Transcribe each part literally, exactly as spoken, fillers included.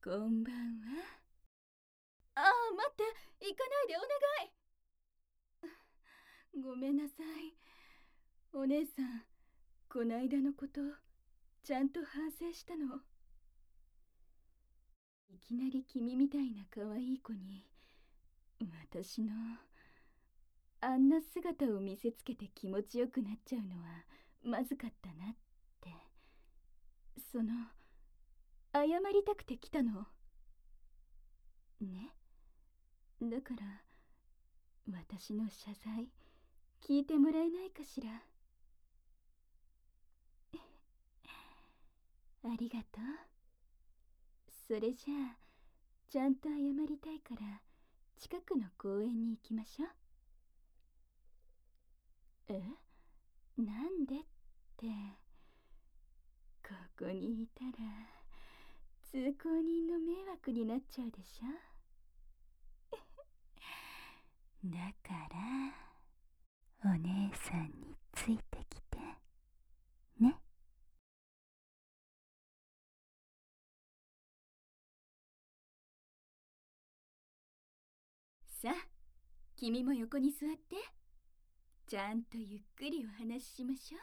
こんばんは。ああ、待って、行かないでお願い。ごめんなさい。お姉さん、こないだのことちゃんと反省したの。いきなり君みたいな可愛い子に私のあんな姿を見せつけて気持ちよくなっちゃうのはまずかったなって、その謝りたくて来たのね。だから私の謝罪聞いてもらえないかしら。ありがとう。それじゃあちゃんと謝りたいから近くの公園に行きましょう。え、なんでって、ここにいたら通行人の迷惑になっちゃうでしょ。だからお姉さんについてきてね。さあ、君も横に座って、ちゃんとゆっくりお話ししましょう。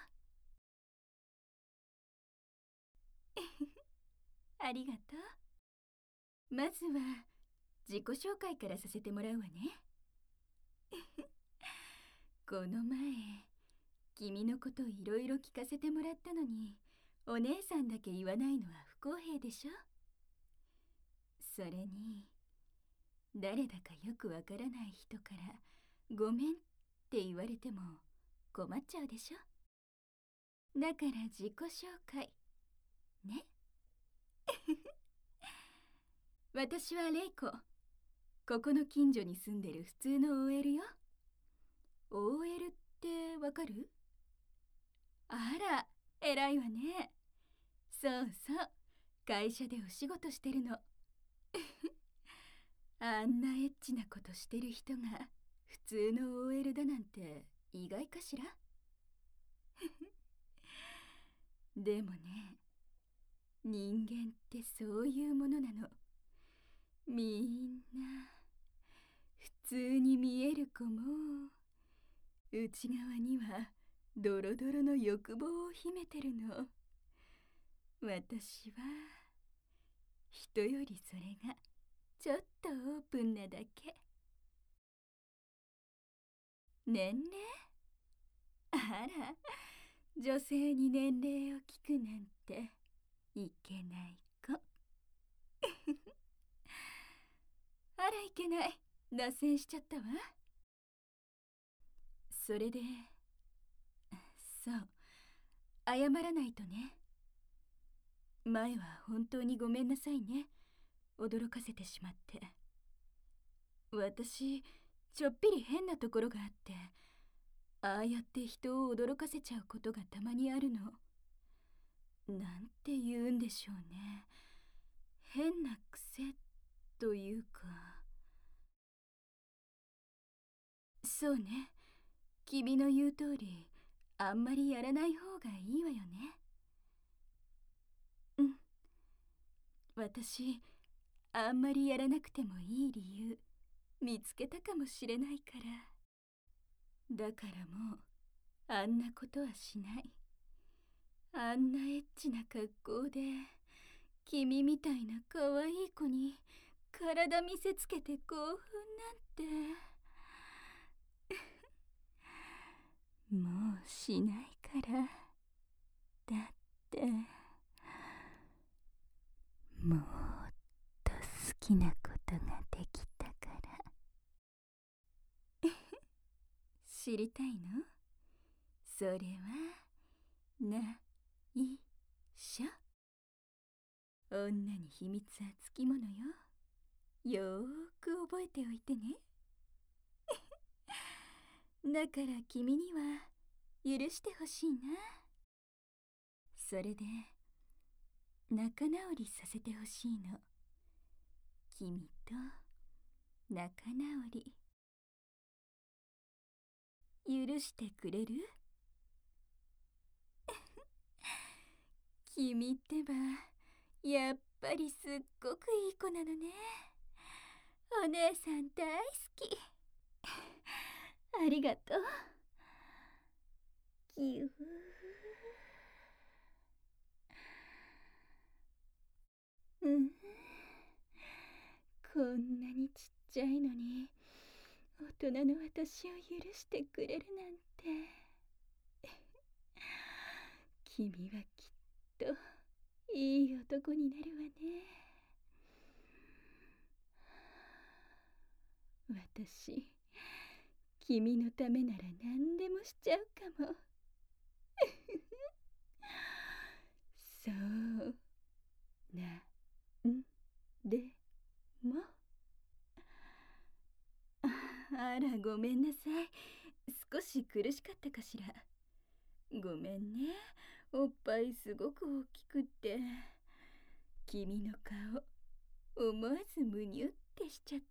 ありがとう。まずは自己紹介からさせてもらうわね。この前君のこといろいろ聞かせてもらったのに、お姉さんだけ言わないのは不公平でしょ。それに誰だかよくわからない人からごめんって言われても困っちゃうでしょ。だから自己紹介ね。私はレイコ。ここの近所に住んでる普通の オーエル よ。 オーエル ってわかる？あら、偉いわね。そうそう、会社でお仕事してるの。あんなエッチなことしてる人が普通の オーエル だなんて意外かしら。でもね、人間ってそういうものなの。みんな普通に見える子も内側にはドロドロの欲望を秘めてるの。私は人よりそれがちょっとオープンなだけ。年齢？あら、女性に年齢を聞くなんていけない子。あら、いけない、脱線しちゃったわ。それで、そう、謝らないとね。前は本当にごめんなさいね。驚かせてしまって。私ちょっぴり変なところがあって、ああやって人を驚かせちゃうことがたまにあるの。なんて言うんでしょうね、変な癖というか。そうね、君の言う通りあんまりやらない方がいいわよね。うん、私あんまりやらなくてもいい理由見つけたかもしれないから。だからもうあんなことはしない。あんなエッチな格好で君みたいな可愛い子に体見せつけて興奮なんてもうしないから。だってもっと好きなことができたから。知りたいの？それはないしょ。女に秘密はつきものよ。よーく覚えておいてね。だから君には許してほしいな。それで仲直りさせてほしいの。君と仲直り許してくれる？君ってばやっぱりすっごくいい子なのね。お姉さん大好き。ありがとう。ぎゅー。うん、こんなにちっちゃいのに大人の私を許してくれるなんて。君はきっといい男になるわね。私、君のためなら何でもしちゃうかも。そうなんでも。あら、ごめんなさい。少し苦しかったかしら。ごめんね。おっぱいすごく大きくって。君の顔、思わずむにゅってしちゃった。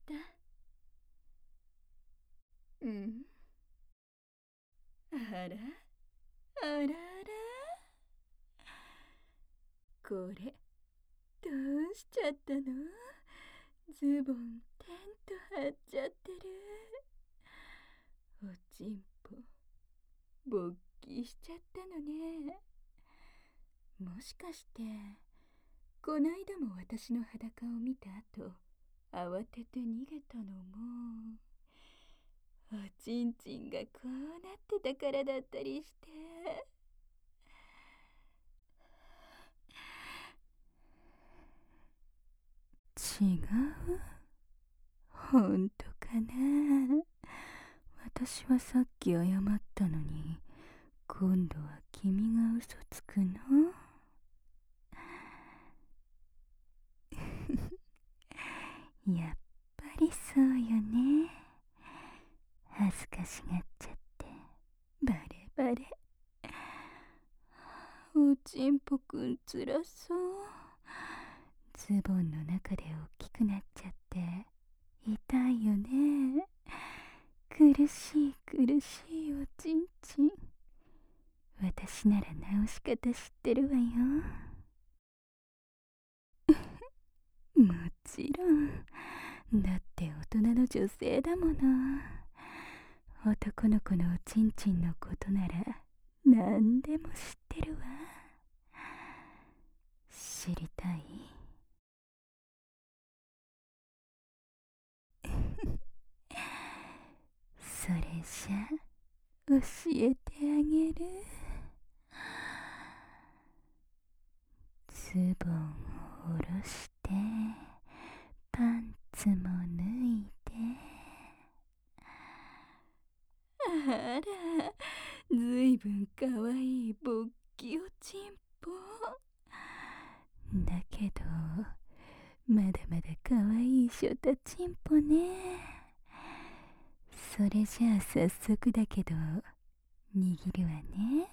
うん。あら、あらあら。これ、どうしちゃったの？ズボン、テント張っちゃってる。おちんぽ、勃起しちゃったのね。もしかして、こないだも私の裸を見た後、慌てて逃げたのも、おちんちんがこうなってたからだったりして。違う？本当かな？私はさっき謝ったのに、今度は君が嘘つくの？やっぱりそうよね。恥ずかしがっちゃってバレバレ。おちんぽくんつらそう。ズボンの中で大きくなっちゃって痛いよね。苦しい苦しいおちんちん。私なら直し方知ってるわよ。もちろん。だって大人の女性だもの。男の子のおちんちんのことなら何でも知ってるわ。知りたい？それじゃ教えてあげる。ズボンを下ろしてパンツも脱いで。あら、ずいぶんかわいい勃起おちんぽ。だけどまだまだかわいいショタちんぽね。それじゃあ早速だけど握るわね。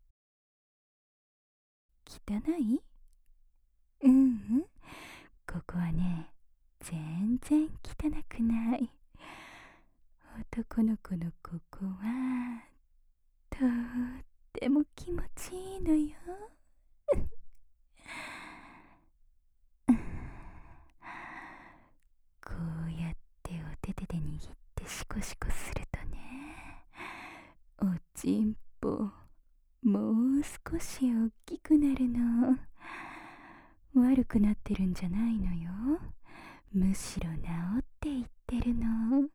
汚い？うんうん、ここはね、全然汚くない。男の子のここはとっても気持ちいいのよ。こうやってお手手で握ってシコシコするとね、おちんぽもう少し大きくなるの。悪くなってるんじゃないのよ。むしろ治っていってるの。ム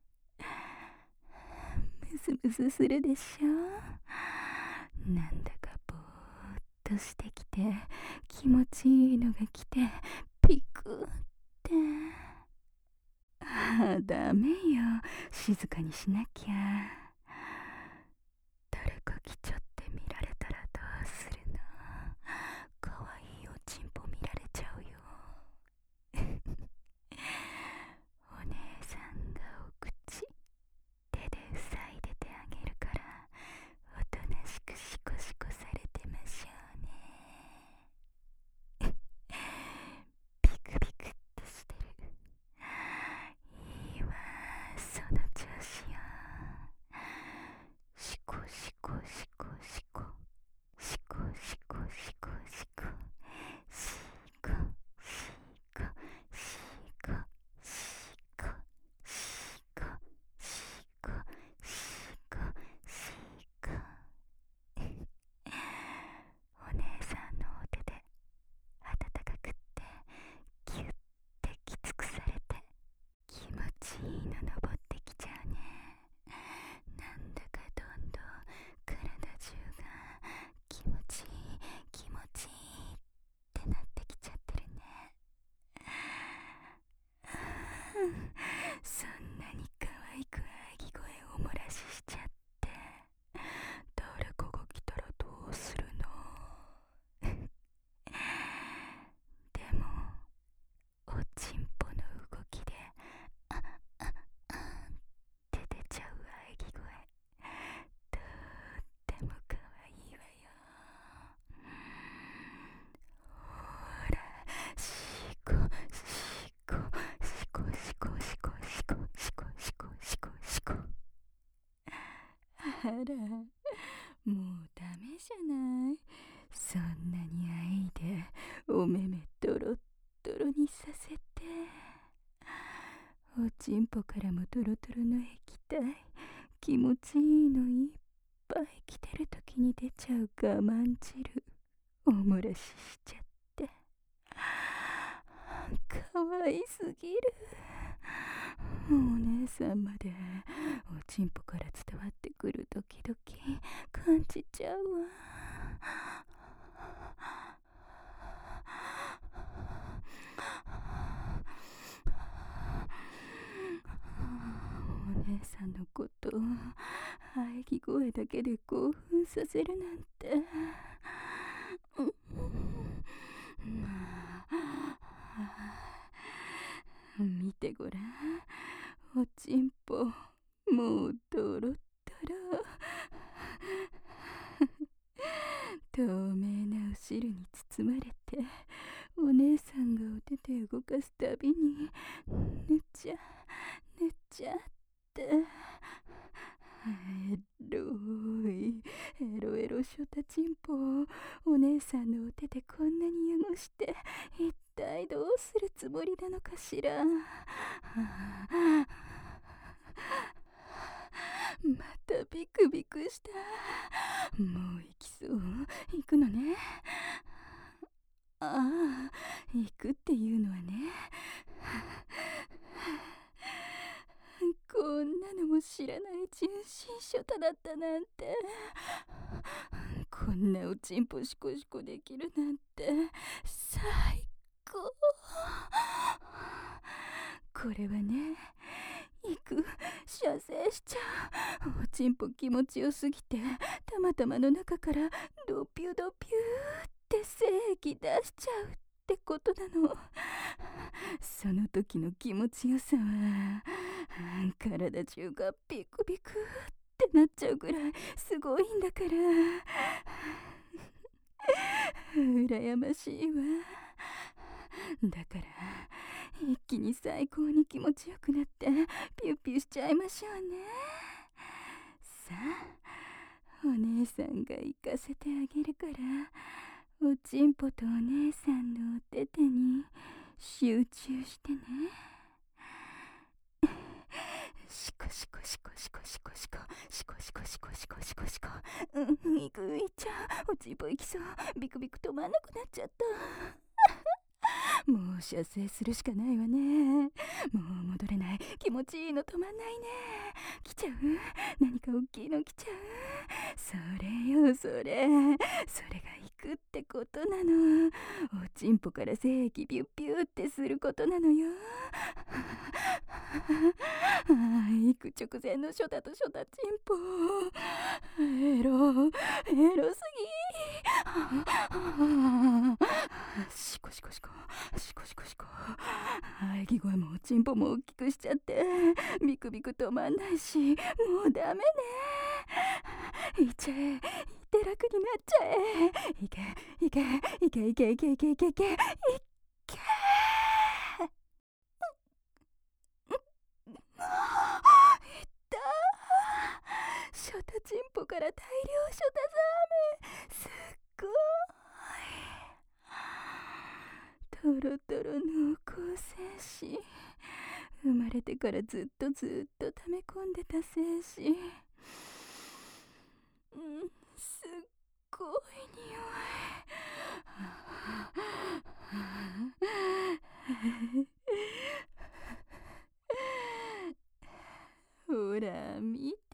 ズムズするでしょ。なんだかぼーっとしてきて気持ちいいのが来てピクって。ああ、ダメよ。静かにしなきゃ。誰か来ちゃって見られたらどうするの？かわいいおちんぽ見られちゃうよ。お姉さんがお口手で塞いでてあげるから、おとなしくシコシコされてましょうね。ビクビクってしてる。いいわ、その調子よ。シコシコシコシあら、もうダメじゃない。そんなにあいでお目目ドロッドロにさせて、おちんぽからもドロドロの液体、気持ちいいのいっぱい来てる時に出ちゃう我慢汁おもらししちゃって、かわいすぎる。お姉さんまでおちんぽから伝わってくるドキドキ感じちゃうわ。お姉さんのことを喘ぎ声だけで興奮させるなんて、見てごらん、おちんぽもうドロッドロ。透明なお汁に包まれて、お姉さんがお手で動かすたびにぬちゃぬちゃって、エロいエロエロショタチンポをお姉さんのお手でこんなに汚して、一体どうするつもりなのかしら。またビクビクした。もう行きそう。行くのね。ああ、行くっていうのはね、こんなのも知らない純真ショタだったなんて、こんなおちんぽシコシコできるなんて最高。これはね、行く、射精しちゃう。おちんぽ気持ちよすぎて、たまたまの中からドピュドピューって精液出しちゃうってことなの。その時の気持ちよさは、体中がビクビクってなっちゃうぐらいすごいんだから。羨ましいわ。だから一気に最高に気持ちよくなってピュッピュしちゃいましょうね。さあ、お姉さんが行かせてあげるから、おちんぽとお姉さんのお手手に集中してね。シコシコシコシコシコシコシコシコシコシコシコシコ、うん、行く、行っちゃう。おちんぽ行きそう。ビクビク止まんなくなっちゃった。もう射精するしかないわね。もう戻れない。気持ちいいの止まんないね。来ちゃう？何か大きいの来ちゃう？それよ、それ。それが行くってことなの。おちんぽから精液ビュッビュッってすることなのよ。行く直前のショタとショタチンポ。エロ、エロすぎ。シコシコシコシコシコシコ。喘ぎ声もおちんぽも大きくしちゃって、ビクビク止まんないし、もうダメね。いっちゃえ、いって楽になっちゃえ。いけいけいけいけいけいけいけいけいけ。ショタチンポから大量ショタザーメ、すっごいトロトロ濃厚精子、生まれてからずっとずっと溜め込んでた精子、うん、すっごい匂い。ほら見て、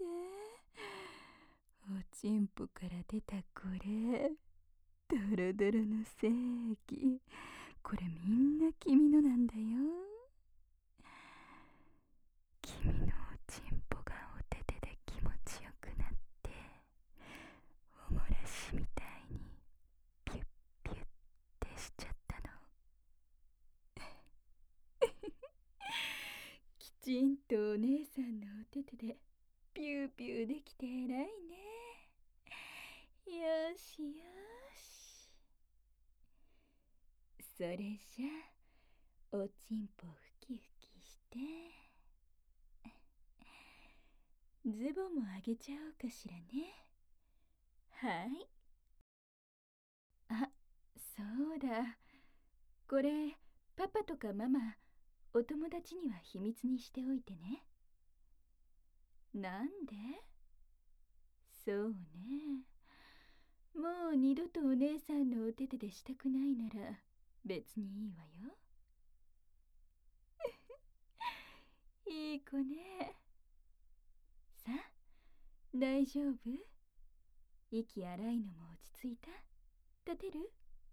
おちんぽから出たこれ、ドロドロの精液。これみんな君のなんだよ。君のおちんぽがお手手で気持ちよくなって、おもらしみたいにピュッピュッってしちゃったの。きちんとお姉さんのお手手でピューピューできて偉いね。よしよし。それじゃおちんぽふきふきして、ずズボンもあげちゃおうかしらね。はい。あ、そうだ。これ、パパとかママ、お友達には秘密にしておいてね。なんで？そうね。もう二度とお姉さんのお手手でしたくないなら別にいいわよ。いい子ね。さあ、大丈夫？息荒いのも落ち着いた？立てる？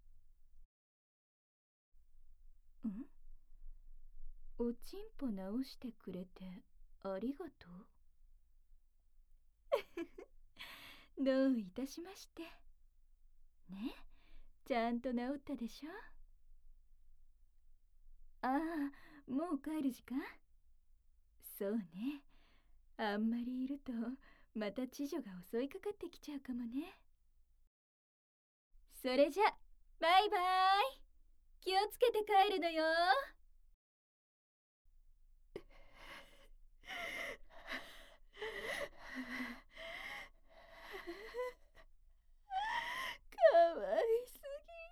ん？おちんぽ直してくれてありがとう。どういたしまして。ね、ちゃんと治ったでしょ？ああ、もう帰る時間？そうね。あんまりいるとまた知女が襲いかかってきちゃうかもね。それじゃ、バイバイ。気をつけて帰るのよ。かわいす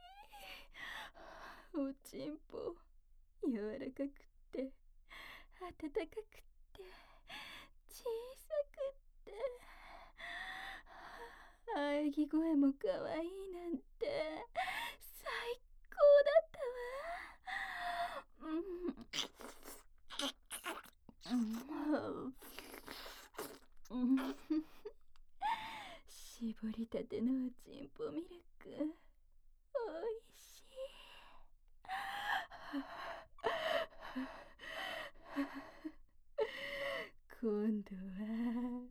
ぎ。おちんぽ柔らかくって暖かくって小さくって喘ぎ声もかわいいなんて最高だったわ。うん、うん、絞りたてのおちんぽミルクおいしい。今度は